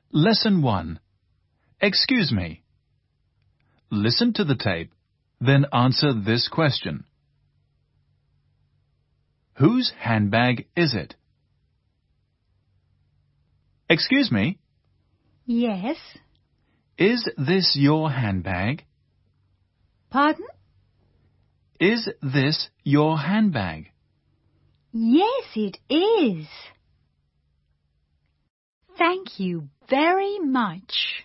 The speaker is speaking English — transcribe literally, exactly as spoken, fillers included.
Lesson one. Excuse me. Listen to the tape, then answer this question. Whose handbag is it? Excuse me, Yes. is this your handbag? Pardon? Is this your handbag? Yes, it is. Thank you very much.